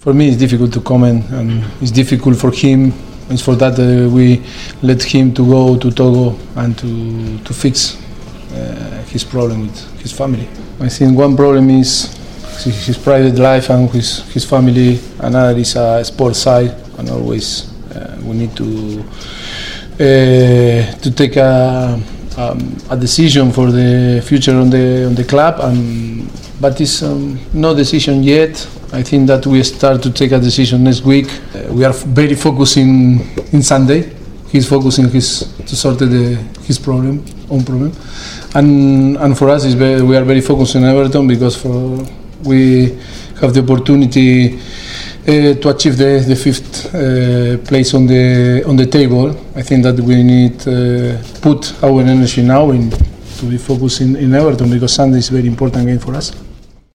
For me, it's difficult to comment, and it's difficult for him. It's for that we let him to go to Togo and to fix his problem with his family. I think one problem is his private life and his family. Another is a sports side, and always we need to take a decision for the future on the club, but it's no decision yet. I think that we start to take a decision next week. We are very focused in Sunday. He's focusing to sort his own problem, and for us we are very focused in Everton because we have the opportunity to achieve the fifth place on the table. I think that we need put our energy now to be focused in Everton because Sunday is a very important game for us.